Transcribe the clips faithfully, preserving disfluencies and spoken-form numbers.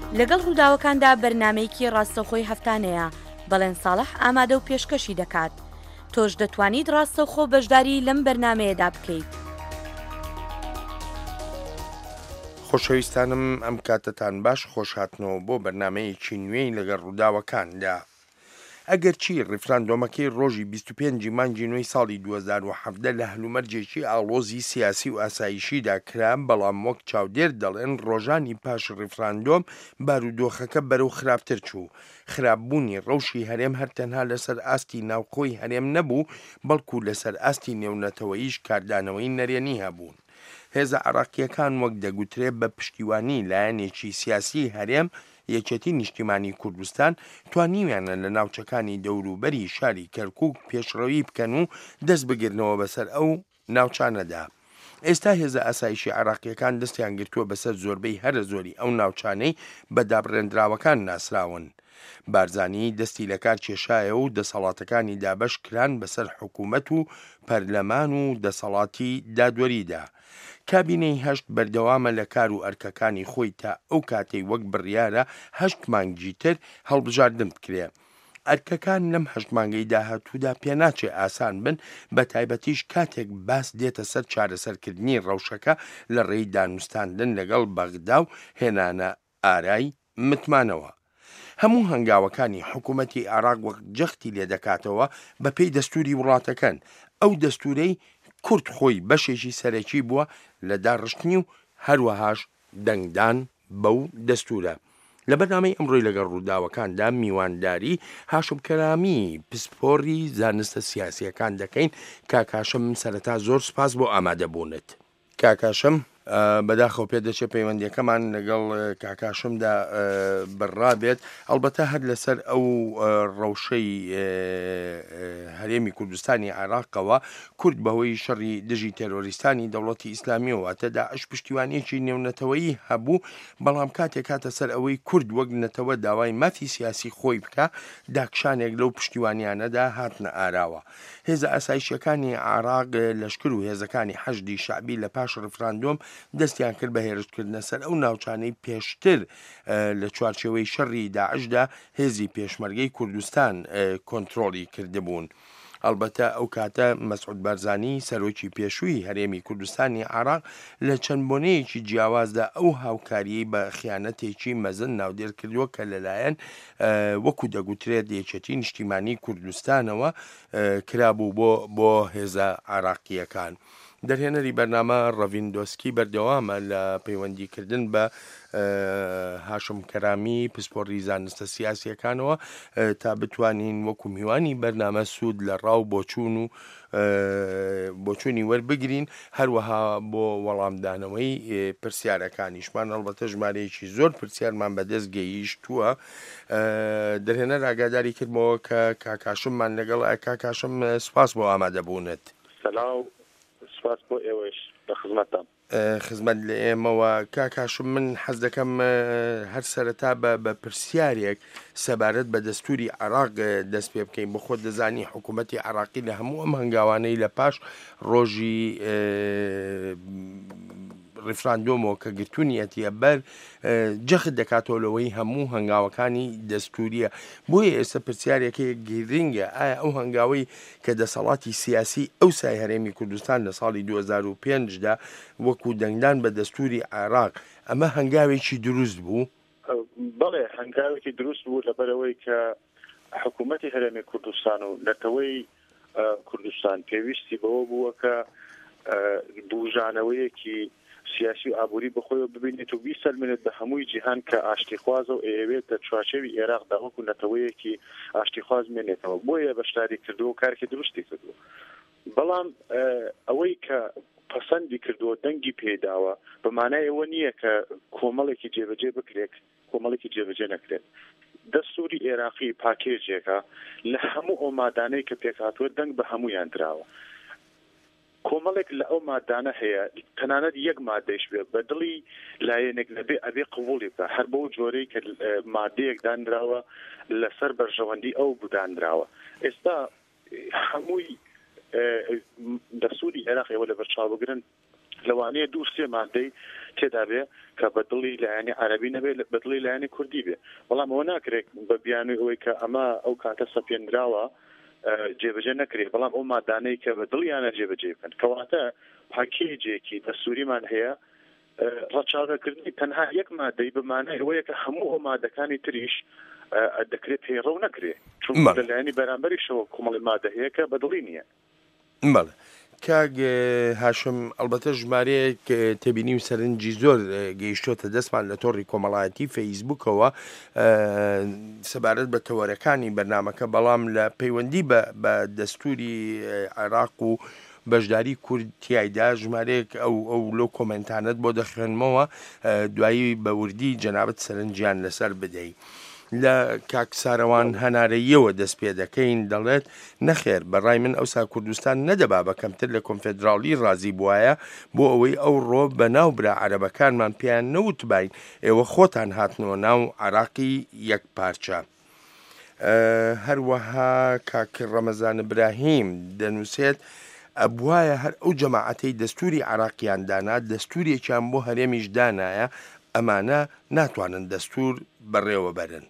لەگەڵ ڕووداوەکاندا بەرنامەیەکی ڕاستەوخۆی هەفتانەیە بەڵێن ساڵح ئامادە و پێشکەشی دەکات. تۆش دەتوانیت ڕاستەوخۆ بەشداری لەم بەرنمەیەدا بکەیت. خۆشەویستانم ئەم کاتتان باش خۆش هاتنەوە بۆ بەرنمەیەکی نوێی لەگەڵ ڕووداوەکاندا. ئەگەر چی ڕیفراندۆمەکەی ڕۆژی بیست و پێنجی مانگی نوێی ساڵی دوو هەزار و هەڤدە لە هەلومەرجێکی ئاڵۆزی سیاسی و ئاسایشیدا کرا، بەڵام وەک چاودێر دەڵێن ڕۆژانی پاش ڕیفراندۆم بارودۆخەکە بەرەو خراپتر چوو. خراپبوونی ڕەوشی هەرێم هەرتەنها لەسەر ئاستی ناوخۆی هەرێم نەبوو، بەڵکو لەسەر ئاستی نێونەتەوەییش کاردانەوەی نەرێنی هەبوون. هێزە عێراقیەکان وەک دەگوترێت بە پشتیوانی لایەنێکی سیاسی هەرێم یەکێتی نیشتیمانی کوردستان توانیویانە لە ناوچەکانی دەوروبەری شاری کەرکووک پێشڕەوی بکەن و دەست بگرنەوە بەسەر ئەو ناوچانەدا. ئێستا هێزە ئاسایشی عێراقیەکان دەستیان گرتووە بەسەر زۆربەی هەرە زۆری ئەو ناوچانەی بە دابڕێنراوەکان ناسراون. بارزانی دەستی لە کار کێشایە و دەسەڵاتەکانی دابەش کران بەسەر حکوومەت و پەرلەمان و دەسەڵاتی دادوەریدا. کابینەی هەشت بەردەوامە لە کار و ئەرکەکانی خۆی تا ئەو کاتەی وەک بڕیارە هەشت مانگی تر هەڵبژاردن بکرێ. ئەرکەکان لەم هەشت مانگەی داهاتوودا پێناچێ ئاسان بن، بە تایبەتیش کاتێک باس دێتە سەر چارەسەرکردنی ڕەوشەکە لە ڕێی دانوستاندن لەگەڵ بەغدا و هێنانە ئارای متمانەوە. هەموو هەنگاوەکانی حکوومەتی عێراق وەک جەختی لێ دەکاتەوە بە پێی دەستوری وڵاتەکان. ئەو دەستورەی کورد خۆی بەشێکی سەرەکی بووە لە داڕشتنی و هەروەهاش دەنگدان بەو دەستورە. لە بەرنامەی ئەمڕۆی لەگەڵ ڕووداوەکاندا میوانداری هاشم کەرامی پسپۆڕی زانستە سیاسیەکان دەکەین. کاکاشم سەرەتا زۆر سپاس بۆ ئامادەبوونت. کاکاشم بەداخەو پێ دەچێت پەیوەندیەکەمان لەگەڵ کاکاشمدا بڕابێت، ئەڵبەتە هەر لەسەر ئەو ڕەوشەی هەرێمی کوردستانی عێراقەوە کورد بەهۆی شەڕی دژی تێرۆریستانی دەوڵەتی ئیسلامیەوە تەدا ئەش پشتیوانیەکی نێونەتەوەیی هەبوو، بەڵام کاتێک کاتە سەر ئەوەی کورد وەک نەتەوە داوای مافی سیاسی خۆی بکە، داکشانێک لەو پشتیوانیانەدا هاتنە ئاراوە. هێزە ئاسایشیەکانی عێراق لەشکر و هێزەکانی حەشدی شعبی لە پاش ڕیفراندۆم دەستیان کرد بە هێرشکردنە سەر ئەو ناوچانەی پێشتر لە چوارچێوەی شەڕی داعشدا هێزی پێشمەرگەی کوردستان کۆنتڕۆڵی کردبوون. ئەلبەتە ئەو کاتە مەسعود بارزانی سەرۆکی پێشووی هەرێمی کوردستانی عێراق لە چەند بۆنەیەکی جیاوازدا ئەو هاوکاریەی بە خیانەتێکی مەزن ناودێر کردووە کە لەلایەن وەکو دەگوترێت یەکێتی نیشتیمانی کوردستانەوە کرابوو بۆ بۆ هێزە عێراقیەکان. دەرهێنەری بەرنامە ڕەڤیندۆسکی بەردەوامە لە پەیوەندیکردن بە هاشم کەرامی پسپۆڕی زانستە سیاسیەکانەوە تا بتوانین وەکو میوانی بەرنامە سوود لە ڕاو بۆچوون و بۆچوونی وەربگرین، هەروەها بۆ وەڵامدانەوەی پرسیارەکانیشمان. ئەڵبەتە ژمارەیەکی زۆر پرسیارمان بەدەست گەیشتووە. دەرهێنەر ئاگاداری کردمەوە کە کاکاشممان لەگەڵ کاکاشم سپاس بۆ ئامادەبوونت. سەلاو، سپاس بۆ ئێوەش بە خزمەتتان. خزمەت لە ئێمەوە. کاکاشم من حەز دەکەم هەر سەرەتا بە پرسیارێک سەبارەت بە دەستوری عێراق دەست پێ بکەین. بۆ خۆت دەزانی حکوومەتی عێراقی لە هەموو ئەم هەنگاوانەی لە پاش ڕۆژی ڕیفراندۆمەوە کە گرتوونیەتیە بەر جەخت دەکاتەوە لەوەی هەموو هەنگاوەکانی دەستوریە. بۆیە ئێستا پرسیارێکی گرنگە، ئایا ئەو هەنگاوەی کە دەسەڵاتی سیاسی ئەو سای هەرێمی کوردستان لە ساڵی دوو هەزار و پێنجدا وەکو دەنگدان بە دەستوری عێراق ئەمە هەنگاوێکی دروست بوو؟ بەڵێ هەنگاوێکی دروست بوو لەبەرەوەی کە حکوومەتی هەرێمی کوردستان و نەتەوەی کوردستان پێویستی بەوە بووە کە بوژانەوەیەکی سیاسی و ئابووری بخۆی ببینێت و بیسەلمێنێت بە هەمووی جیهان کە ئاشتیخوازە و ئەوێت لە چوارچێوی عێراقدا وەکو نەتەوەیەکی ئاشتیخواز مێنێتەوە. بۆیە بەشداری کردو و کارێکی دروستی کردو. بەڵام ئەوەی کە پەسەندی کردووە دەنگی پێداوە بەمانای ئەوە نییە کە کۆمەڵێکی جێبەجێ بکرێت، کۆمەڵێکی جێبەجێ نەکرێت. دەستوری عێراقی پاکێجێکە لە هەموو ئەو مادانەی کە پێکهاتووە دەنگ بە هەموویان دراوە. کۆمەڵێک لە ئەو مادانە هەیە، تەنانەت یەک مادەیش بێ بە دڵی لایەنێک لەبێ ئەبێ قبوڵی بکە، هەر بەو جۆرەی کە مادەیەک دانراوە لەسەر بەرژەوەندی ئەو بودانراوە. ئێستا هەمووی دەستوری عێراق ئێوە لە بەرچاو بگرن لەوانەیە دوو سێ مادەی تێدا بێ کە بەدڵی لایەنی عەرەبی نەبێت بەدڵی لایەنی کوردی بێ بەڵام ئەوە ناکرێت بە بیانووی ئەوەی کە ئەمە ئەو کاتە سەپێنراوە جێبەجێ نەکرێت بەڵام ئەو مادانەی کە بەدڵیانە جێبەجێ بکەن کەواتە پاکێجێکی دەستوریمان هەیە ڕەچاوەکردنی تەنها یەک مادەی بمانای ئەوەیە کە هەموو ئەو مادەکانی تریش دەکرێت پەیڕەو نەکرێت چون لەلایەنی بەرامبەریشەوە کۆمەڵی مادە هەیە کە بەدڵی نییە. بەڵێ کاگ هاشم ئەلبەتە ژمارەیەک تێبینی و سەرنجی زۆر گەیشتۆتە دەستمان لە تۆڕی کۆمەڵایەتی فەیسبوکەوە سەبارەت بە تەوەرەکانی بەرنامەکە بەڵام لە پەیوەندی بە دەستوری عێراق و بەشداری کورتیایدا ژمارەیەک ئەو ئەو لەو کۆمنتانت بۆ دەخوێنمەوە دوایی بە وردی جەنابەت سەرنجیان لەسەر بدەیت. لە کاکسارەوان هەنارەیەوە دەست پێ دەکەین دەڵێت نەخێر بەڕای من ئەوسا کوردستان نەدەبا بە کەمتر لە کۆنفێدراڵی ڕازی بواە بۆ ئەوەی ئەو ڕۆ بە ناو برا عەرەبەکانمان پێیان نەوتباین ئێوە خۆتان هاتنەوە ناو عێراقی یەک پارچە. هەروەها کاک ڕەمەزان ئیبراهیم دەنووسێت ئەبوایە هەر ئەو جەماعەتەی دەستوری عێراقیان دانا دەستوریەکیان بۆ هەرێمیش دانایە ئەمانە ناتوانن دەستور بەڕێوە بەرن.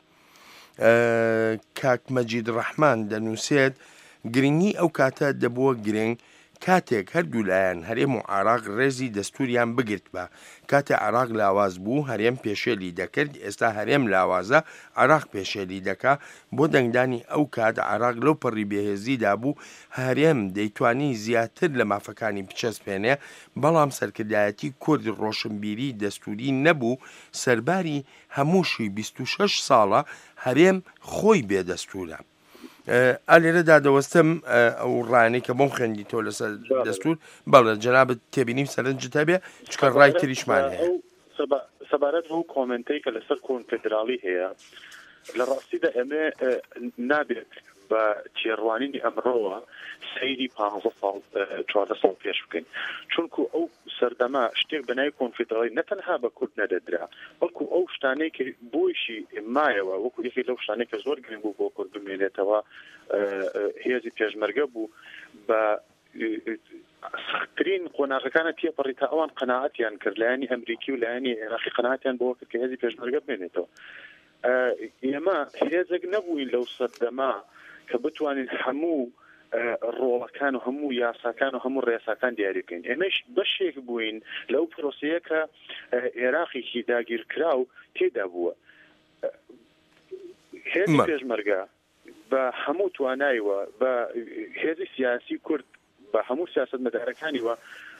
کاک مەجید ڕەحمان دەنووسێت گرنگی ئەو کاتە دەبووە گرنگ کاتێک هەردوو لایەن هەرێم و عێراق ڕێزی دەستوریان بگرت بە کاتێ عێراق لاواز بوو هەرێم پێشێلی دەکرد ئێستا هەرێم لاوازە عێراق پێشێلی دەکا بۆ دەنگدانی ئەو کات عێراق لەو پەڕی بێهێزیدا بوو هەرێم دەیتوانی زیاتر لە مافەکانی بچەسپێنێ بەڵام سەرکردایەتی کورد ڕۆشنبیری دەستوری نەبوو سەرباری هەمووشی بیست و شەش ساڵە هەرێم خۆی بێدەستورە. ئالێرەدا دەوەستم ئەو ڕانەی کە بۆم خوێندی تۆ لەسەر دەستور بەڵێ جەنابەت تێبینیم سەرنجت هەبێ چکە ڕای تریشمان هەیە. سەبارەت بۆ کۆمنتەی کە لەسەر کۆنفێدراڵی هەیە لە ڕاستیدا ئەمێ نابێت بە تێڕوانینی ئەمڕۆوە سەیری پانزە ساڵ چواردە ساڵ پێش بکەین چونکو ئەو سەردەما شتێک بەناوی کۆنفێدراڵی نەتەنها بە کورد نەدەدرا بەڵکو ئەو شتانەی کە بۆیشی مایەوە وەکو یەکێک لەو شتانەی کە زۆر گرنگ بوو بۆ کورد بمێنێتەوە هێزی پێشمەرگە بوو بە سەختترین قۆناغەکانە تێپەڕی تا ئەوان قەناعەتیان کرد لایەنی ئەمریکی و لایەنی عێراقی قەناعەتیان بۆ کرد کە هێزی پێشمەرگە بمێنێتەوە. ئێمە هێزێک نەبووین لەو سەردەما کە بتوانین هەموو ڕۆڵەکان و هەموو یاساکان و هەموو ڕێساکان دیاری بکەین. ئێمەش بەشێک بووین لەو پرۆسەیە کە عێراقێکی داگیرکرا و تێدا بووە. هێزی پێشمەرگە بە هەموو تواناییوە بە هێزی سیاسی کورد بە هەموو سیاست مەدارەکانیوە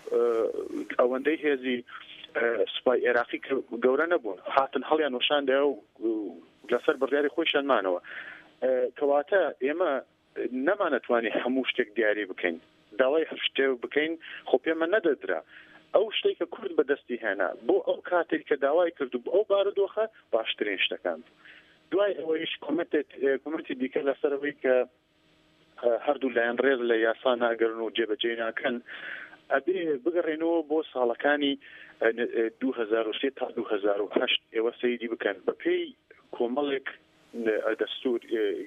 ئەوەندەی هێزی سوپای عێراقی گەورە نەبوون هاتن هەڵیان وەشاندەوە و لەسەر بڕیاری خۆیشان مانەوە. کەواتە ئێمە نەمانەتوانی هەموو شتێک دیاری بکەین داوای هەر شتێک بکەین خۆ پێمە نەدەدرا ئەو شتێک کە کورد بەدەستی هێنا بۆ ئەو کاتێک کە داوای کرد و ئەو بارودۆخە باشترین شتەکان دوای ئەوەیش کۆمەتی دیکە لەسەرەوەی کە هەردوو لایەن ڕێز لە یاسا ناگەرن و جێبەجێ ناکەن ئەبێ بگەڕێنەوە بۆ ساڵەکانی دوو هەزار و سێ تا دوو هەزار و هەشت ئێوە سەیری بکەن بەپێی کۆمەڵێک دەستور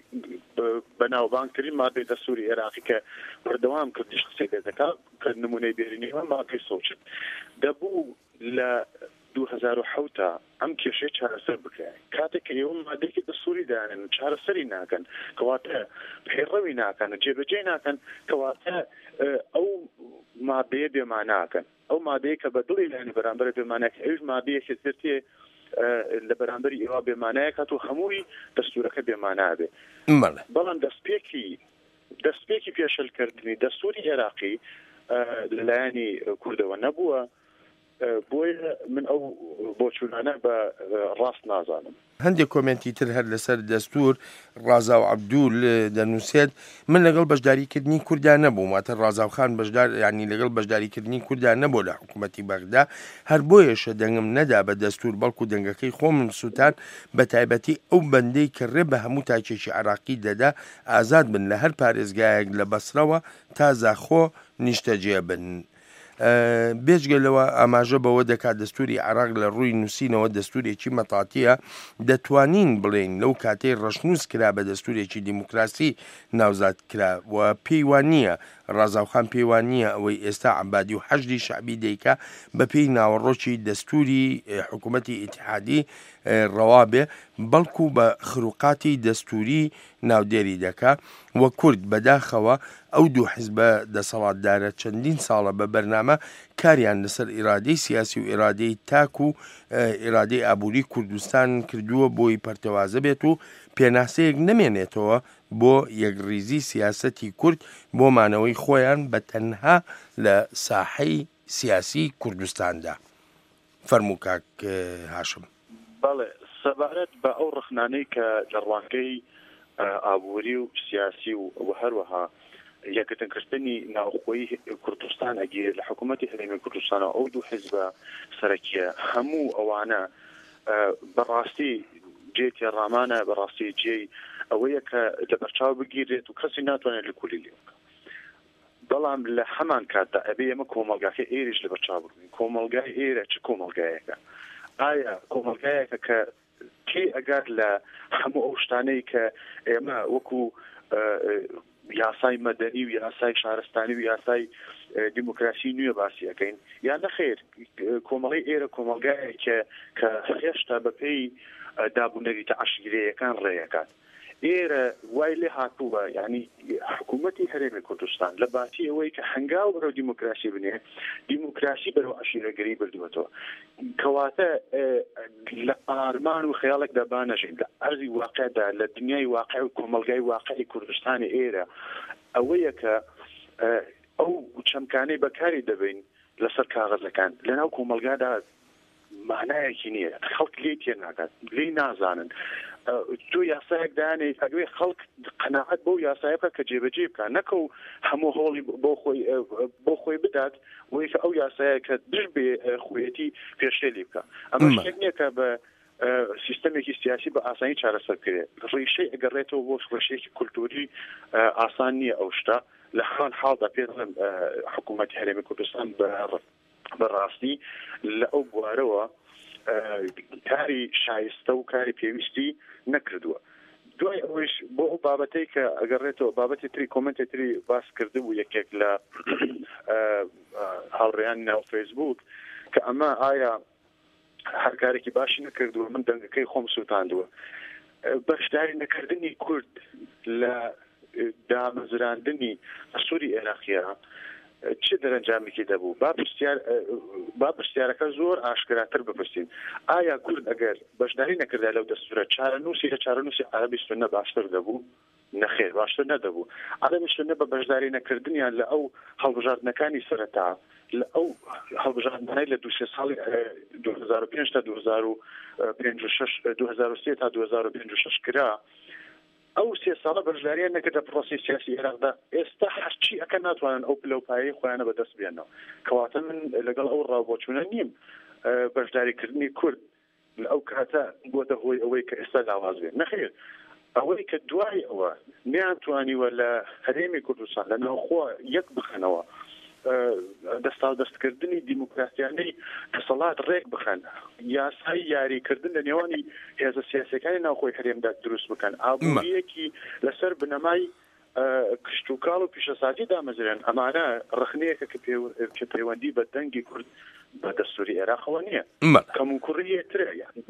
بەناوبانگترین مادەی دەستوری عێراقی کە بەردەوام کردی قسەی لێ دەکات کە نمونەی بێرینیوە مادەی سۆچت دەبوو لە دوو هەزار و حەوت ئەم کێشەی چارەسەر بکرێن کاتێک کە ئێوە مادەیەکی دەستوری دانن چارەسەری ناکەن کەواتە پەیڕەوی ناکەن جێبەجێ ناکەن کەواتە ئەو مادەیە بێماناکەن ئەو مادەیە کە بەدڵی لایەنی بەرامبەر بێمانەکە ئەوش مادەیەکی ترتێ لە بەرامبەری ئێوە بێمانایە کات و هەمووی دەستورەکە بێمانە بێ بەڵام دەستپێکی دەستپێکی پێشەلکردنی دەستوری عێراقی لەلایەنی کوردەوە نەبووە بۆیە من ئەو بۆچوونانە بە ڕاست نازانم. هەندێک کۆمنتی تر هەر لەسەر دەستور ڕازاو عەبدوول دەنووسێت من لەگەڵ بەشداریکردنی کوردان نەبووم واتە ڕازاوخان بەشدار ینی لەگەڵ بەشداریکردنی کوردان نەبوو لە حکوومەتی بەغدا هەر بۆیەشە دەنگم نەدا بە دەستور بەڵکو دەنگەکەی خۆمم سووتان بە تایبەتی ئەو بەندەی کە ڕێ بە هەموو تاکێکی عێراقی دەدا ئازاد بن لە هەر پارێزگایەک لە بەسرەوە تا زاخۆ نیشتەجێ بن. بێجگەلەوە ئاماژە بەوە دەکات دەستوری عێراق لە ڕووی نووسینەوە دەستورێکی مەتاتیە دەتوانین بڵێن لەو کاتەی ڕەشنووس کرا بە دەستورێکی دیموکراسی ناوزاد کرا و پێی وان نییە ڕازاوخان پێیوان نییە ئەوەی ئێستا عەبادی و حەشدی شەعبی دەیکا بەپێی ناوەڕۆکی دەستوری حکوومەتی ئیتیحادی ڕەوا بێ، بەڵکو بە خروقاتی دەستوری ناودێری دەکا وە کورد بەداخەوە ئەو دوو حیزبە دەسەڵاتدارە چەندین ساڵە بە بەرنامە کاریان لەسەر ئیرادەی سیاسی و ئیرادەی تاک و ئیرادەی ئابووری کوردستان کردووە بۆی پەرتەوازە بێت و پێناسەیەک نەمێنێتەوە بۆ یەکڕیزی سیاسەتی کورد بۆ مانەوەی خۆیان بە تەنها لە ساحەی سیاسی کوردستاندا. فەرموو کاک هاشم. بەڵێ سەبارەت بە ئەو ڕخنانەی کە لە ڕوانگەی ئابووری و سیاسی و هەروەها یەکەتەنکردنی ناوخۆیی کوردستان ئەگیر لە حکوومەتی هەرێمی کوردستانەوە ئەو دوو حیزبە سەرەکیە هەموو ئەوانە بەڕاستی جێ تێڕامانە، بەڕاستی جێی ئەوەیە کە لە بەرچاو بگیرێت و کەسی ناتوانێت لە کولی لێ بکە. بەڵام لە هەمان کاتدا ئەبێ ئێمە کۆمەلگاکە ئێریش لە بەرچاو بگرین. کۆمەلگای ئێرە چ کۆمەلگایەکە؟ ئایا کۆمەلگایەکە کە تێ ئەگات لە هەموو ئەو شتانەی کە ئێمە وەکو یاسای مەدەنی و یاسای شارستانی و یاسای دیموکراسی نوێ باسی ئەەکەین، یان نەخێر کۆمەڵی ئێرە کۆمەلگایەکە کە هێشتا بەپێی دابوونەری تەعەشیرەیەکان ڕێیەکات. ئێرە وای لێ هاتووە، یعنی حکوومەتی هەرێمی کوردستان لە باسی ئەوەی کە هەنگاو بەرەو دیموکراسی بنێ، دیموکراسی بەرەو عەشیرەگەری بردووەتەوە، کەواتە لە ئارمان و خەیاڵێکدا بانەژین لە ئەرزی واقعدا لە دنیای واقع و کۆمەلگای واقعی کوردستانی ئێرە ئەوەیە کە ئەو چەمکانەی بەکاری دەبین لەسەر کاغەزەکان لەناو کۆمەلگادا معنایەکی نییە، خەڵک لێی تێ ناکات، لێی نازانن. تۆ یاسایەک دانێت ئەگوێ خەڵک قەناعەت بەو یاسایە بکە کە جێبەجێ بکە، نەکە و هەموو هۆڵی بۆ خۆی بدات وەی کە ئەو یاسایە کە دژ بێ خوێتی پێشێلی بکە. ئەمە شتێک نییە کە بە سیستەمێکی سیاسی بە ئاسانی چارەسەر کرێت. ڕیشەی ئەگەڕێتەوە بۆ ڕێشەیەکی کولتوری ئاسان نییە ئەو شتە. لە هەمان حاڵدا پێ دەڵێم حکوومەتی هەرێمی کوردستان بەڕاستی لە ئەو بوارەوە کاری شایستە و کاری پێویستی نەکردووە. دوای ئەوەش بۆ ئەو بابەتەی کە ئەگەڕێتەوە بابەتی تری کۆمنتی تری باس کردبوو یەکێک لە هاوڕێیان ناو فەیسبوک کە ئەمە ئایا هەرکارێکی باشی نەکردووە، من دەنگەکەی خۆم سووتاندووە. بەشداری نەکردنی کورد لە دامەزراندنی سووری عێراقیە چه دەرەنجامێکی دەبوو؟ با پرسیارەکە زۆر ئاشکراتر بپرسین. ئایا کورد ئەگەر بەشداری نەکردا لەو دەستورە چارەنووسی لە چارەنووسی عەرەبی سوننە باشتر دەبوو؟ نەخێر، باشتر نەدەبوو. عەرەبی سوننە بە بەشداری نەکردنیان لە ئەو هەڵبژاردنەکانی سەرەتا، لە ئەو هەڵبژاردنەی لە دوو سێ ساڵی دوو هەزار و پێنج تا دوو هەزار و پێنج و شەش دوو هەزار و سێ تا دوو هەزار و پێنج و شەش کرا، ئەو سێ ساڵە بەشداریان نەکردە پرۆسی سیاسی عێراقدا. ئێستا هەرچی ئەکە ناتوانن ئەو پلەپایەی خۆیانە بەدەست بێنەوە. کەواتە من لەگەڵ ئەو ڕاوبۆچوونە نیم بەشداریکردنی کورد لە ئەو کاتە بۆتە هۆی ئەوەی کە ئێستا لاواز بێت. نەخێر، ئەوەی کە دوای ئەوە نەیانتوانیوە لە هەرێمی کوردستان لە ناوخۆ یەک بخەنەوە دەستا دەستکردنی دیموکراسیانەی دەسەڵات ڕێک بخەن، یاسای یاریکردن لە نێوانی هێزە سیاسەکانی ناوخۆی هەرێمدا دروست بکەن، ئابووریەکی لەسەر بنەمای کشتوکاڵ و پیشەسازی دامەزرێن. ئەمانە ڕخنەیەکە کە پەیوەندی بە دەنگی کورد بە دەستوری عێراقەوە نییە، کەمون کوڕیەترە.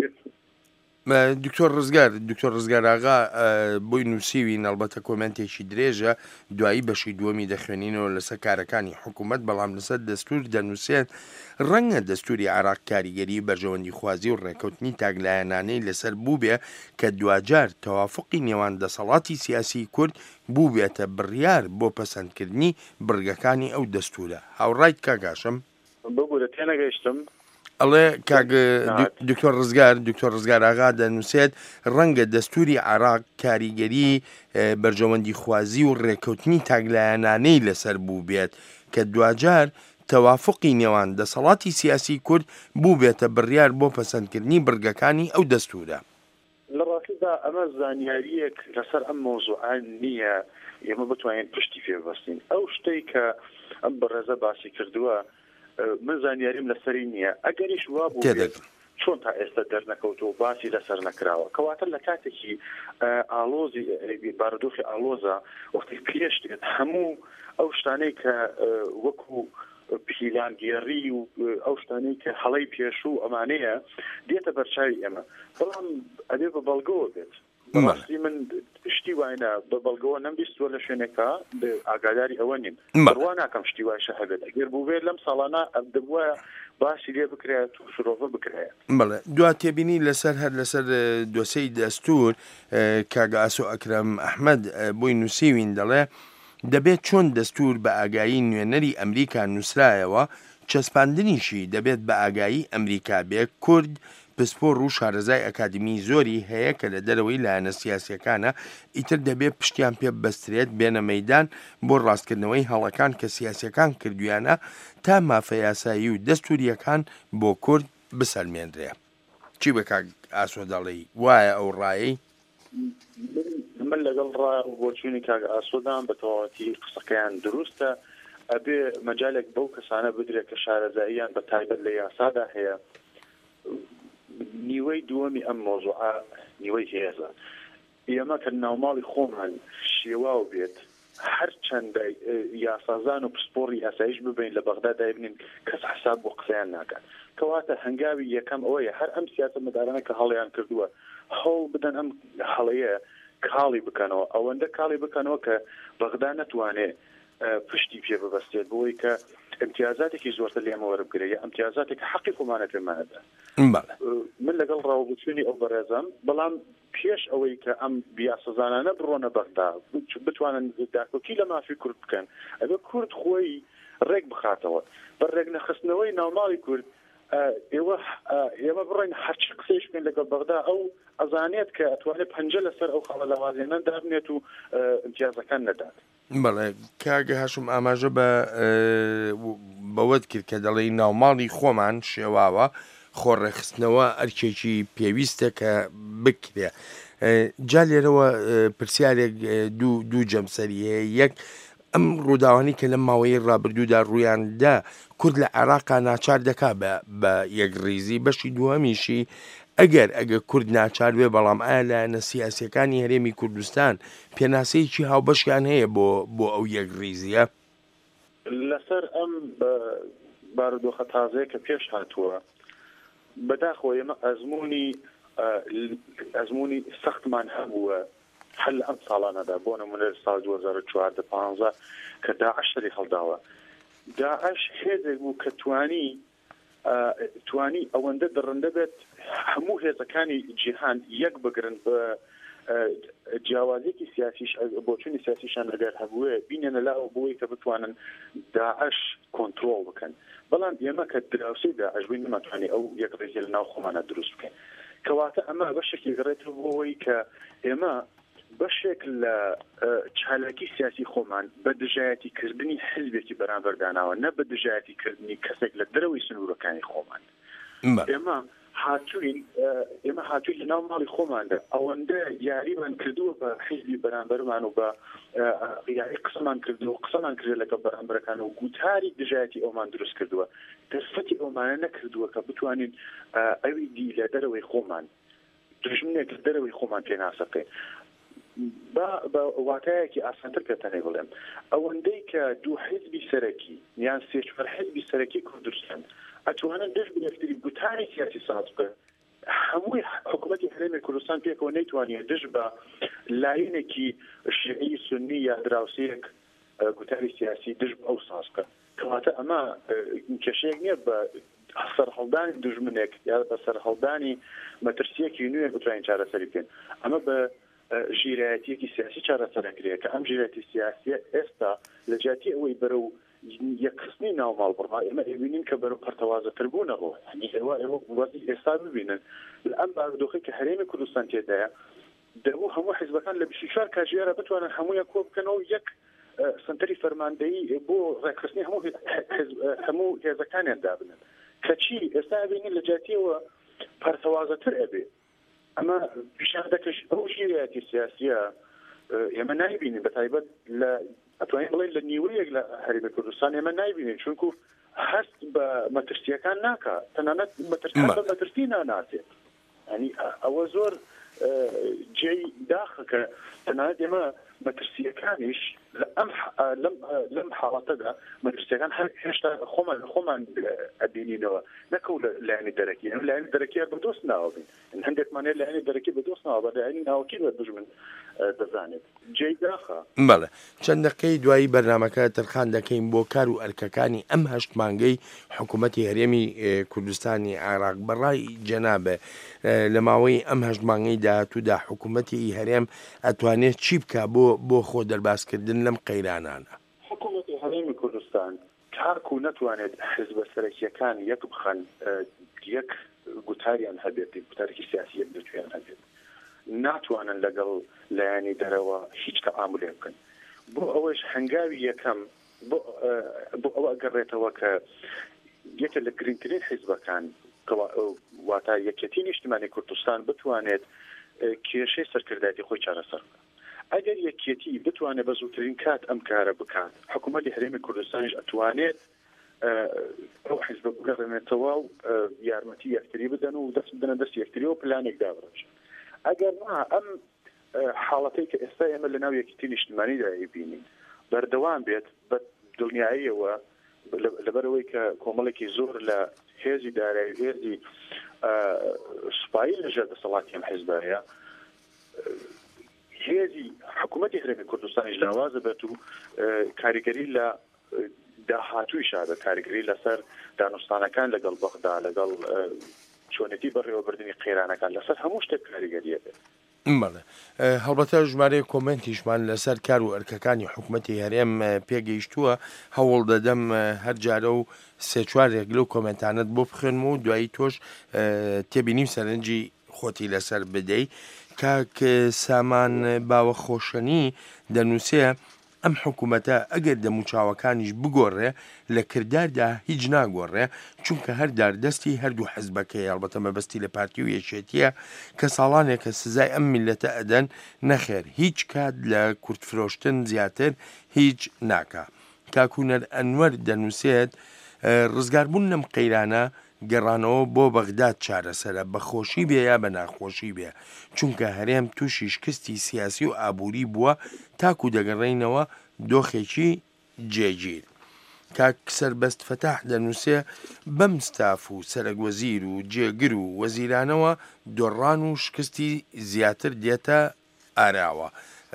دکتۆر ڕزگار دکتۆر ڕزگار ئاغا بۆی نووسیوی نەڵبەتە کۆمنتێکی درێژە دوایی بەشی دووەمی دەخوێنینەوە لەسەر کارەکانی حکوومەت، بەڵام لەسەر دەستور دەنووسێن ڕەنگە دەستوری عێراق کاریگەری بەرژەوەندی خوازی و ڕێکەوتنی تاگلایەنانەی لەسەر بوو بێ کە دوجار تەوافقی نێوان دەسەڵاتی سیاسی کورد بوو بێتە بڕیار بۆ پەسەندکردنی بڕگەکانی ئەو دەستورە. هاوڕایت کاگاشم؟ ببوورە تێنەگەیشتم. ئەڵێ کاگ دکتۆر ڕزگار دکتۆر ڕزگار ئاغا دەنووسێت ڕەنگە دەستوری عێراق کاریگەری بەرژەوەندی خوازی و ڕێکەوتنی تاگلایەنانەی لەسەر بوو بێت کە دوجار تەوافقی نێوان دەسەڵاتی سیاسی کورد بوو بێتە بڕیار بۆ پەسەندکردنی بڕگەکانی ئەو دەستورە. لە ڕاستیدا ئەمە زانیاریەک لەسەر ئەم مۆزوعان نییە ئێمە بتوانین پشتی پێ ببەستین. ئەو شتەی کە ئەم بەڕێزە باسی کردووە من زانیاریم لەسەری نییە. ئەگەریش وا بوو چۆن تا ئێستا دەرنەکەوتەوە باسی لەسەر نەکراوە کەواتە لە کاتێکی ئالۆزی بارودۆخی ئالۆزە وەختی پێش دێت هەموو ئەو شتانەی کە وەکو پیلانگێڕی و ئەو شتانەی کە هەڵەی پێشوو ئەمانەیە دێتە بەرچاوی ئێمە بەڵام ئەبێ بە بەڵگەوە بێت بەڕاستی من شتی وایە بە بەڵگەوە نەمبیستوە لە شوێنێکە ئاگاداری ئەوە نیم بڕوا ناکەم شتی وایشە هەبێت ئەگەر بووبێت لەم ساڵانە دەبووە باسی لێ بکرێت و شرۆڤە بکرێت بەڵێ دوا تێبینی لەسەر هەر لەسەر دۆسەی دەستور کاگە ئاسۆ ئەکرەم ئەحمەد بۆی نووسیوین دەڵێ دەبێت چۆن دەستور بە ئاگایی نوێنەری ئەمریکا نووسرایەوە چەسپاندنیشی دەبێت بە ئاگایی ئەمریکا بێ کورد پسپۆڕ و شارەزای ئەکادمی زۆری هەیە کە لە دەرەوەی لایەنە سیاسیەکانە ئیتر دەبێت پشتیان پێ بەسترێت بێنە مەیدان بۆ ڕاستکردنەوەی هەڵەکان کە سیاسیەکان کردویانە تا مافە یاسایی و دەستوریەکان بۆ کورد بسەلمێنرێ. چی بە کاک ئاسۆ دەڵێی وایە ئەو ڕایەی؟ من لەگەڵ ڕای بۆچوونی کاک ئاسۆدان بە تەواوەتی قسەکەیان دروستە ئەبێ مەجالێک بەو کەسانە بدرێت کە شارەزاییان بە تایبەت لە یاسادا هەیە. نیوەی دووەمی ئەم مۆزوعە نیوەی هێزە ئێمە کە ناوماڵی خۆمان شێواو بێت هەر چەندە یاسازان و پسپۆڕی یاساییش ببین لە بەغدا دایبنین کەس حساب بۆ قسەیان ناکات کەواتە هەنگاوی یەکەم ئەوەیە هەر ئەم سیاسەتمەدارانە کە هەڵیان کردووە هەوڵ بدەن ئەم هەڵەیە کاڵی بکەنەوە ئەوەندە کاڵی بکەنەوە کە بەغدا نەتوانێت پشتی پێ ببەستێت بۆی کە امتیازاتێکی زۆرتر لێمە وەربگرێت یا امتیازاتێکی حەقی خۆمانە پێمانەدا من لەگەڵ ڕاوبوچوونی ئەو بەڕێزم بەڵام پێش ئەوەی کە ئەم بیاسەزانانە بڕۆنە بەغدا بتوانن داکۆکی لە مافی کورد بکەن ئەبێ کورد خۆی ڕێک بخاتەوە بە ڕێک نەخستنەوەی ناوماڵی کورد ئێوە ئێمە بڕێن هەرچ قسەیش بکەین لەگەڵ بەغدا ئەو ئەزانێت کە ئەتوانێت پەنجە لەسەر ئەو خەڵە لەوازێنە دابنێت و امتیازەکان نەدات. بەڵێ کاگە هاشم ئاماژە بە بەوەت کرد کە دەڵێی ناوماڵی خۆمان شێواوە خۆڕێخستنەوە ئەرکێکی پێویستە کە بکرێ. جا لێرەوە پرسیارێک دوو دوو جەمسەری هەیە یەک ئەم ڕووداوانی کە لە ماوەی ڕابردوودا ڕوویاندا کورد لە عێراقا ناچار دەکا بە یەکڕیزی بەشی دووەمیشی ئەگەر ئەگە کورد ناچار بێ بەڵام ئایا لایەنە سیاسیەکانی هەرێمی کوردستان پێناسەیەکی هاوبەشیان هەیە بۆ بۆ ئەو یەکڕیزیە لەسەر ئەم بارودۆخە تازەیە کە پێش هاتووە بەداخۆ ئێمە ئەزمموی ئەزمموی سەختمان هەبووە هەل ئەم ساڵانەدا بۆ نمونە ساڵ دوو هەزار و چواردە پانزە کە داعش سەری هەڵداوە داعش هێزێک بوو کە توانی توانی ئەوەندە دڕندە بێت هەموو هێزەکانی جیهان یەک بگرن بە جیاوازێکی سیاسیش بۆچوونی سیاسیشان ئەگەر هەبووە بینێنە لاوە بۆی کە بتوانن داعش کۆنترۆڵ بکەن بەڵام ئێمە کە دراوسی داعش بووین نەماتوانێت ئەو یەک ڕێزی لە ناو خۆمانە دروست بکەین کەواتە ئەمە بەشێکی گەڕێتەوە بۆەوەی کە ئێمە بەشێک لە چالاکی سیاسی خۆمان بە دژایەتیکردنی حزبێکی بەرامبەرداناوە نە بە دژایەتیکردنی کەسێک لە دەرەوەی سنوورەکانی خۆمان ئێمە هاتوین ئێمە هاتووی لە ناو ماڵی خۆماندا ئەوەندە یاریمان کردووە بە حیزبی بەرامبەرمان و بە یاری قسەمان کردو قسەمان کرد لەگەڵ بەرامبەرەکان و گوتاری دژایەتی ئەومان دروست کردووە دەرفەتی ئەومانە نەکردووە کە بتوانین ئەوی دی لە دەرەوەی خۆمان دژمنێک لە دەرەوەی خۆمان پێناسە بکەین بە واتایەکی ئاسانتر پێتەنێ بڵێم ئەوەندەی کە دوو حیزبی سەرەکی یان سێ چوار حیزبی سەرەکی کوردستان ئەتوانن دەست بەدەستری گوتاری سیاسی ساز بکەن هەمووی حکوومەتی هەرێمی کوردستان پێکەوە نەیتوانێت دژ بە لایەنێکی شیعی سونی یا دراوسەیەک گوتاری سیاسی دژ ئەو ساز بکە کەواتە ئەمە کێشەیەک نییە بە سەرهەڵدانی دژمنێک یا بە سەرهەڵدانی مەترسیەکی نوێ بتوانین چارەسەری بکەین ئەمە بە ژیرایەتیەکی سیاسی چارەسەرەکرێت کە ئەم ژیرایەتی سیاسیە ئێستا لە جیاتی ئەوەی بەرەو یەکقسمی ناوماڵ بڕا ئێمە ئەبینین کە بەرەو پەرتەوازەتر بوونەوە هەنی ئێوە ئێوە وەزی ئێستا ببینن لە ئەم بارودۆخی کە هەرێمی کوردستان تێدایە دەبوو هەموو حیزبەکان لە بیست و چوار کاژێرە بتوانن هەموویان کۆ بکەنەوە یەک سنتەری فەرماندەیی بۆ ڕێکخستنی هەموو هەموو هێزەکانیان دابنن کەچی ئێستا ئەبینین لە جیاتیەوە پەرتەوازەتر ئەبێ ئەمە پیشان دەکەش ئەو ژیرایەتی سیاسیە ئێمە نایبینین بە تایبەت لە ئەتوانین بڵێن لە نیوەیەک لە هەرێمی کوردستان ئێمە نایبینین چونکو هەست بە مەترسیەکان ناکە تەنانەت مەترسی ناناسێت ینی ئەوە زۆر جێی داخەکە تەنانەت ئێمە مەترسیەکانیش لەم حاڵەتەدا مەترسیەکان هێشتا خۆمان خۆمان ئەبینینەوە نەکەوت لە لایەنی دەرەکی ئەم لایەنی دەرەکی بەدۆست ناوەبین هەندێکمانێت لایەنی دەرەکی بەدۆست ناوە بە لایەنی ناوەکی بە دژمن دەزانێت جێی داخە. بەڵێ چەند دقەی دوایی بەرنامەکە تەرخان دەکەین بۆ کار و ئەرکەکانی ئەم هەشت مانگەی حکوومەتی هەرێمی کوردستانی عێراق بەڕای جەنابە لە ماوەی ئەم هەشت مانگەی داهاتوودا حکوومەتی هەرێم ئەتوانێت چی بکە بۆ بۆ خۆ دەرباسکردن لەم قەیرانانە؟ حکوومەتی هەرێمی کوردستان تاکو نەتوانێت حزبە سەرەکیەکان یەک بخەن یەک گوتاریان هەبێت گوتارێکی سیاسی یەک دەتوێن هەبێت ناتوانن لەگەڵ لایەنی دەرەوە هیچ تەعاملێ بکەن بۆ ئەوەش هەنگاوی یەکەم بۆ ئەوە ئەگەڕێتەوە کە یەکە لە گرنگترین حیزبەکان واتە یەکێتی نیشتیمانی کوردستان بتوانێت کێشەی سەرکردایەتی خۆی چارەسەر بکات ئەگەر یەکێتی بتوانێت بە زووترین کات ئەم کارە بکات حکوومەتی هەرێمی کوردستانیش ئەتوانێت ئەو حیزبە بگەڕێنێتەوە و یارمەتی یەکتری بدەن و دەست بدەنە دەست یەکتری و پلانێک دابڕێژن ئەگەر نا ئەم حاڵەتەی کە ئێستا ئێمە لە ناو یەکێتی نیشتیمانیدا بینین بەردەوام بێت بە دڵنیاییەوە لەبەرەوەی کە کۆمەڵێکی زۆر لە هێزی دارایی هێزی سوپایی لەژێر دەسەڵاتی ئەم حیزبایە هێزی حکوومەتی هەرێمی کوردستانیش لاوازە بێت و کاریگەری لە داهاتووی شادە کاریگەری لەسەر دانوستانەکان لەگەڵ بەغدا لەگەڵ چۆنێتی بەڕێوەبردننی قەیرانەکان لەسەر هەموو شتێک کاریگەریە بێت. بەڵێ هەڵبەتە ژمارەی کۆمنتیشمان لەسەر کار و ئەرکەکانی حکوومەتی هەرێم پێگەیشتووە هەوڵ دەدەم هەر جارە و سێ چوارێک لەو کۆمنتانت بۆ بخوێنم و دوایی تۆش تێبینیم سەرنجی خۆتی لەسەر بدەی کاک سامان باوە خۆشەنی دەنووسێ ئەم حکوومەتە ئەگەر دەموچاوەکانیش بگۆڕێ لە کرداردا هیچ ناگۆڕێ چونکە هەردار دەستی هەردوو حەزبەکەی هەڵبەتە مەبەستی لە پارتی و یەکێتیە کە ساڵانێکە سزای ئەم میلەتە ئەدەن نەخێر هیچ کات لە کورتفرۆشتن زیاتر هیچ ناکە. کاکوونەر ئەنوەر دەنووسێت ڕزگاربوون لەم قەیرانە گەڕانەوە بۆ بەغداد چارەسەرە بەخۆشی بێ یا بە ناخۆشی بێ چونکە هەرێم تووشی شکستی سیاسی و ئابووری بووە تاکو دەگەڕێینەوە دۆخێکی جێگیر. کاک سەربەست فەتاح دەنووسێ بەم ستاف و سەرەگوەزیر و جێگر و وەزیرانەوە دۆڕان و شکستی زیاتر دێتە ئاراوە.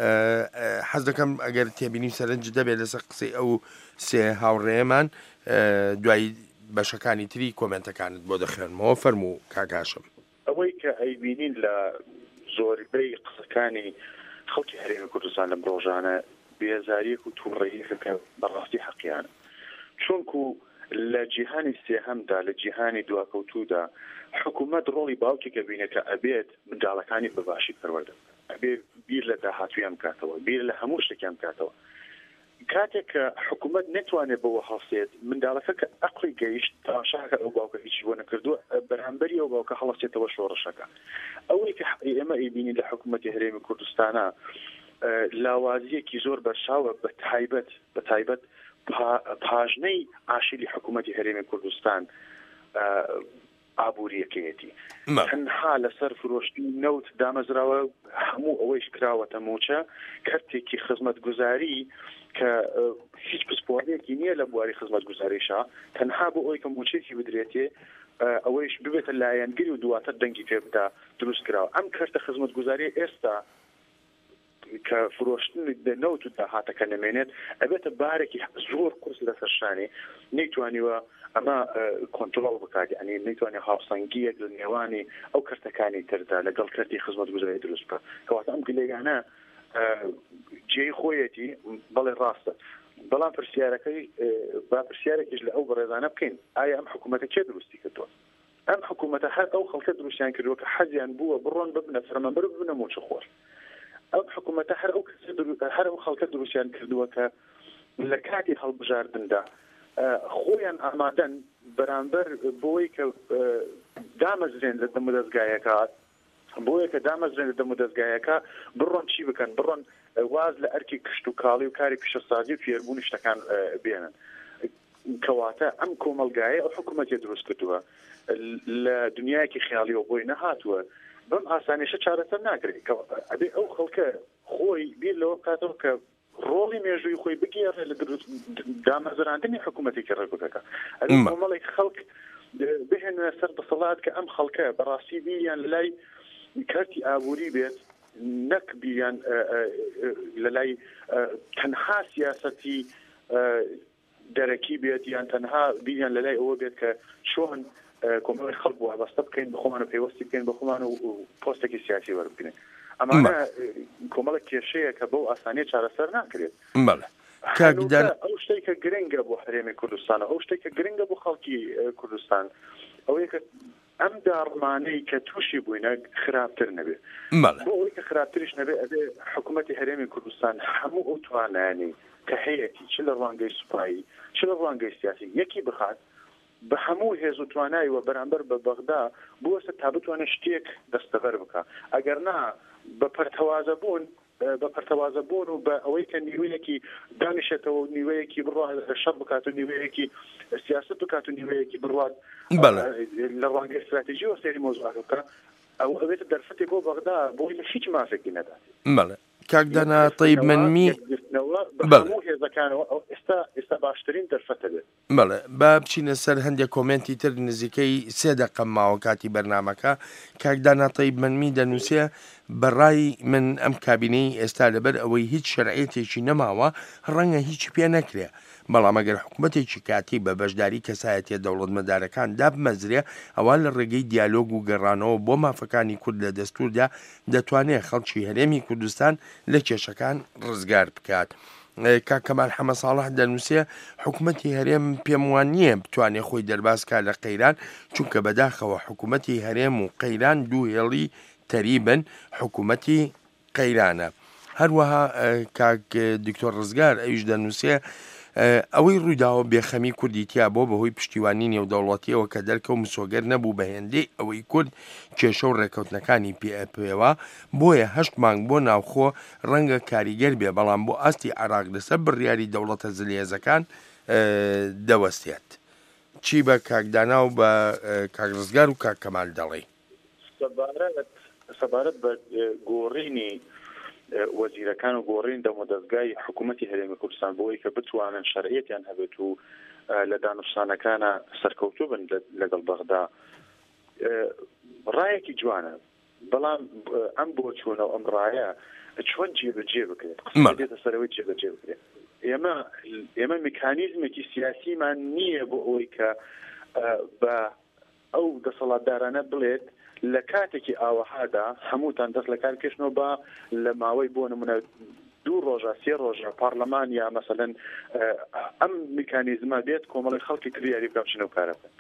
حەز دەکەم ئەگەر تێبینی سەرنج دەبێت لەسەر قسەی ئەو سێ هاوڕێمان دوایی بەشەکانی تری کۆمنتەکانت بۆ دەخێنمەوە فەرموو کاکاشم. ئەوەی کە ئەیبینین لە زۆربەی قسەکانی خەڵکی هەرێمی کوردستان لەم ڕۆژانە بێزاریەک و تووڕێیەکە کە بەڕاستی حەقیانە چونکو لە جیهانی سێهەمدا لە جیهانی دواکەوتوودا حکوومەت ڕۆڵی باوکێکە بینە کە ئەبێت منداڵەکانی بەباشی پەروەردە ئەبێ بیر لە داهاتوویان بکاتەوە بیر لە هەموو شتێکیان بکاتەوە کاتێک کە حکوومەت نتوانێت بەوە هەڵسێت منداڵەکە کە ئەقلی گەیشت تاشاکە ئەو باوکە هیچی بۆ نەکردووە بەرامبەری ئەو باوکە هەڵەسێتەوە شۆڕشەکە ئەوەی کە ئێمە ئەیبینی لە حکوومەتی هەرێمی کوردستانە لاوازیەکی زۆر بەرچاوە بە تایبەت بە تایبەت پاژنەی ئاشیلی حکوومەتی هەرێمی کوردستان ئابووریەکەیەتی تەنها لەسەر فرۆشتی نەوت دامەزراوە هەموو ئەوەیش کراوەتە موچە کەرتێکی خزمەتگوزاری کە هیچ پسپۆڕێکی نییە لە بواری خزمەتگوزاریشە تەنها بۆ ئەوی کە موچێکی بدرێتێ ئەوەیش ببێتە لایەنگری و دواتر دەنگی پێ بدا دروست کراوە ئەم کەرتە خزمەتگوزاری ئێستا کە فرۆشتن نەوت و داهاتەکە نەمێنێت ئەبێتە بارێکی زۆر قورس لەسەر شانێ نەیتوانیوە ئەمە کۆنتڕۆڵ بکات یعنی نەیتوانێت هاوسەنگیەک لە نێوانی ئەو کەرتەکانی تردا لەگەڵ کەرتی خزمەتگوزاری دروست بکات کەواتە ئەم گلەیانە جێی خۆیەتی بەڵێ ڕاستە بەڵام پرسیارەکەی با پرسیارێکیش لە ئەو بەڕێزانە بکەین ئایا ئەم حکوومەتە کێ دروستی کردووە ئەم حکوومەتە هەر ئەو خەڵکە دروستیان کردووە کە حەزیان بووە بڕۆن ببنە فەرمانبەر ببنە موچە خۆر ئەم حکوومەتە هەر ئەو هەر ئەو خەڵکە دروستیان کردووە کە لە کاتی هەڵبژاردندا خۆیان ئامادەن بەرامبەر بۆی کە دامەزرێن لە دەمودەستگایەکە بۆیە کە دامەزرێن لە دەمودەستگایەکە بڕۆن چی بکەن بڕۆن واز لە ئەرکی کشت و کاڵی و کاری پیشەسازی و فێربوونی شتەکان بێنن کەواتە ئەم کۆمەلگایە ئەو حکوومەتی دروست کردووە لە دنیایەکی خیاڵیەوە بۆی نەهاتووە بەم ئاسانیشە چارەسەر ناکرێت ئەبێ ئەو خەڵکە خۆی بیر لەوە بکاتەوە کە ڕۆڵی مێژووی خۆی بگێڕێ لە دامەزراندنی حکوومەتێکی ڕێگوتەکە ئەبێ کۆمەڵێک خەڵک بهێنە سەر دەسەڵات کە ئەم خەڵکە بەڕاستی بیریان لە لای کارتی ئابووری بێت نەک بیریان لە لای تەنها سیاسەتی دەرەکی بێت یان تەنها بیریان لە لای ئەوە بێت کە چۆن کۆمەڵی خەڵک وابەستە بکەین بخۆمان و پێوەستی بکەین بخۆمان و پۆستێکی سیاسی وەربگرین ئەمانە کۆمەڵک کێشەیە کە بەو ئاسانیە چارەسەر ناکرێت ئەو شتێک کە گرنگە بۆ هەرێمی کوردستان ئەو شتێک کە گرنگە بۆ خەڵکی کوردستان ئەوەیە کە ئەم داڕمانەی کە تووشی بووینە خراپتر نەبێت بۆ ئەوەی کە خراپتریش نەبێت ئەبێ حکوومەتی هەرێمی کوردستان هەموو ئەو توانایانی کە هەیەی چ لە ڕوانگەی سوپایی چ لە ڕوانگەی سیاسی یەکی بخات بە هەموو هێز و توانایی وە بەرامبەر بە بەغدا بوەسە تا بتوانێت شتێک دەستەبەر بکە ئەگەر نا بە پەرتەوازە بوون بە پەرتەوازە بوون و بە ئەوەی کە نیوەیەکی دانیشێتەوە نیوەیەکی بڕات شەڕ بکات و نیوەیەکی سیاست بکات و نیوەیەکی بڕات لە ڕوانگەی استراتیژی و سەیری مۆزوعات بکە ئەو ئەوێتە دەرفەتێک بۆ بەغدا بۆی لە هیچ مافێکی نەداتی بەڵێ کاکدانا طيب منمی ئێستا باشترین دەرفەتە بێت بەڵێ با بچینە سەر هەندێک کۆمنتی تر نزیکەی سێ دەقە ماوە کاتی بەرنامەکە کاکدانا طيب منمی دەنووسێ بەڕای من ئەم کابینەی ئێستا لەبەر ئەوەی هیچ شەرعیەتێکی نەماوە ڕەنگە هیچی پێ نەکرێ بەڵام ئەگەر حکوومەتێکی کاتی بە بەشداری کەسایەتیە دەوڵەتمەدارەکان دابمەزرێ ئەوە لە ڕێگەی دیالۆگ و گەڕانەوە بۆ مافەکانی کورد لە دەستوردا دەتوانێت خەڵکی هەرێمی کوردستان لە کێشەکان ڕزگار بکات. کاکەمال حەمە ساڵح دەنووسێ حکوومەتی هەرێم پێم وان نییە بتوانێت خۆی دەرباسکە لە قەیران چونکە بەداخەوە حکوومەتی هەرێم و قەیران دوو هێڵی تەریبن حکوومەتی قەیرانە. هەروەها کاک دکتۆر ڕزگار ئەویش دەنووسێ ئەوەی ڕوویداوە بێخەمی کوردیتیا بۆ بەهۆی پشتیوانی نێودەوڵەتیەوە کە دەرکە و مسۆگەر نەبوو بە هێندەی ئەوەی کورد کێشە و ڕێکەوتنەکانی پێوە بۆیە هەشت مانگ بۆ ناوخۆ ڕەنگە کاریگەر بێ بەڵام بۆ ئاستی عراق لەسەر بڕیاری دەوڵەتە زلێزەکان دەوەستێت. چی بە کاکدانا و بە کاک ڕزگار و کاک کەمال دەڵێ؟ سەبارەت بە گۆڕینی وەزیرەکان و گۆڕین دەمەدەستگای حکوومەتی هەرێمی کوردستان بۆی کە بتوانن شەرعیەتیان هەبێت و لە دانوستانەکانە سەرکەوتوو بن لەگەڵ بەغدا ڕایەکی جوانە بەڵام ئەم بۆ چوونە و ئەم ڕایە چۆن جێبەجێ بکرێت قسەبێتە سەرەوەی جێبەجێ بکرێت ئێمە ئێمە میکانیزمێکی سیاسیمان نییە بۆ ئەوەی کە بە ئەو دەسەڵاتدارانە بڵێت لە کاتێکی ئاوەهادا هەمووتان دەست لە کار کشنەوە بە لە ماوەی بۆ نمونە دوو ڕۆژە سێ ڕۆژە پارلەمان یا مەسەلەن ئەم میکانیزمە بێت کۆمەڵی خەڵکی تر دیاری بکە بچنە و کارە بکەن.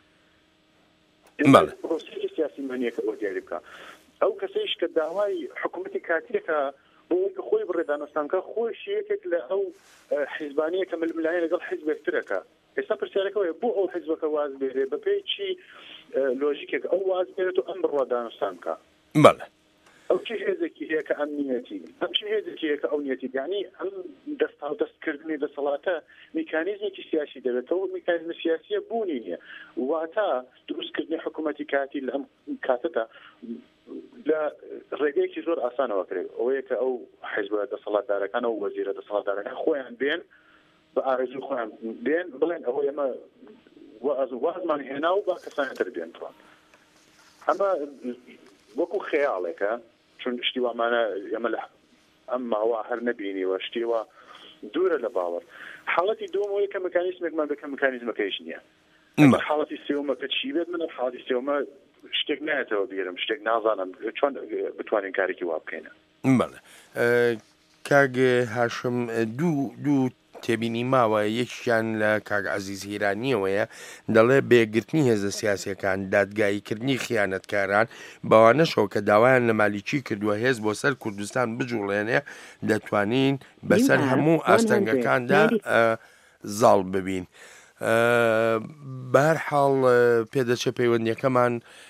پرۆسەیەکی سیاسیمانیەکە ئەوە دیاری بکە. ئەو کەسەیش کە داوای حکوومەتی کاتێکە بۆ ئەوکە خۆی بڕێ دانوستانکە خۆش یەکێک لە ئەو حیزبانیە کە ململایە لەگەڵ حیزبێکترەکە ئێستا پرسیارەکەوەیە بۆ ئەو حیزبەکە واز بێرێ بەپێی چی لۆژیکێک ئەو واز بێرێت و ئەم بڕوا دانوستان بکە. بەڵێ ئەو چی هێزێکی هەیە کە ئەم نیەتی ئەم چی هێزێکی هەیە کە ئەو نیەتی یعنی ئەم دەستا و دەستکردنی دەسەڵاتە میکانیزمێکی سیاسی دەبێتەوە میکانیزم سیاسیە بوونی نییە واتە دروستکردنی حکوومەتی کاتی لە ئەم کاتەدا لە ڕێگەیەکی زۆر ئاسانەوە کرێت ئەوەیە کە ئەو حیزبە دەسەڵاتدارەکان و وەزیرە دەسەڵاتدارەکان خۆیان بێن بە ئارەزوی خۆیان بێن بڵێن ئەوە ئێمە وازمان هێنا و با کەسانتر بێن بڕۆن. ئەمە وەکو خەیاڵێکە چون شتی وامانە ئێمە لە ئەم ماوە هەر نەبینیوە شتیوە دوورە لە باوەڕ. حاڵەتی دووەمەوەی کە مەکانیزمێکمان بکە مەکانیزمەکەیش نییە. حاڵەتی سێومە کە چی بێت منە حاڵەتی سێومە شتێک نایەتەوە بیرم شتێک نازانم چۆن بتوانین کارێکی وا بکەینە. بەڵێ کاک هاشم دوو دوو تێبینی ماوە یەکیان لە کاک عەزیز هیرانیەوەیە دەڵێ بێگرتنی هێزە سیاسیەکان دادگاییکردنی خیانەتکاران بەوانەشەوە کە داوایان لە مالیکی کردووە هێز بۆ سەر کوردستان بجوڵێنێ دەتوانین بەسەر هەموو ئاستەنگەکاندا زاڵ ببین. بەهەرحاڵ پێدەچێت پەیوەندیەکەمان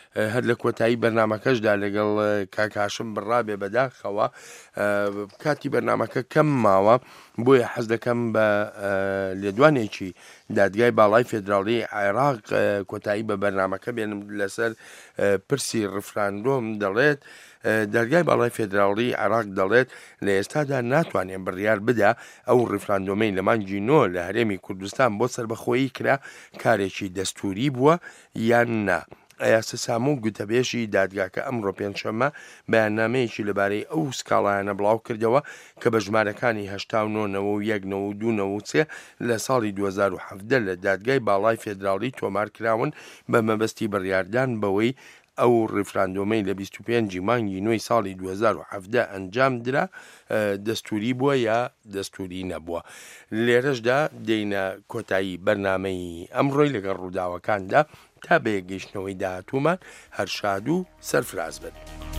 هەر لە کۆتایی بەرنمەکەشدا لەگەڵ کاکاشم بڕابێ بەداخەوە کاتی بەرنمەکە کەم ماوە بۆیە حەز دەکەم بە لێدوانێکی دادگای باڵای فێدراڵی عێراق کۆتایی بە بەرنمەکە بێنم لەسەر پرسی ڕفراندۆم دەڵێت دەرگای باڵای فێدراڵی عێراق دەڵێت لە ئێستادا ناتوانێن بڕیار بدا ئەو ڕفراندۆمەی لە مانگی نۆ لە هەرێمی کوردستان بۆ سربەخۆیی کرا کارێکی دەستوری بووە یان نا. ئەیاسە سامو گوتەبێژی دادگاکە ئەمڕۆ پێنجشەممە بەیاننامەیەکی لەبارەی ئەو سکاڵایانە بڵاو کردەوە کە بە ژمارەکانی هەشتا و نۆ و یەک و دو و سێ لە ساڵی دوو هەزار و حەڤدە لە دادگای باڵای فێدراڵی تۆمار کراون بە مەبەستی بڕیاردان بەوەی ئەو ڕفراندۆمەی لە بیست و پێنجی مانگی نۆی ساڵی دوو هەزار و حەڤدە ئەنجام درا دەستوری بووە یا دەستوری نەبووە. لێرەشدا دێینە کۆتایی بەرنامەی ئەمڕۆی لەگەڵ ڕووداوەکاندا تا بەیەگەیشتنەوەی داهاتوومان هەر شاد و سەرفراز بن.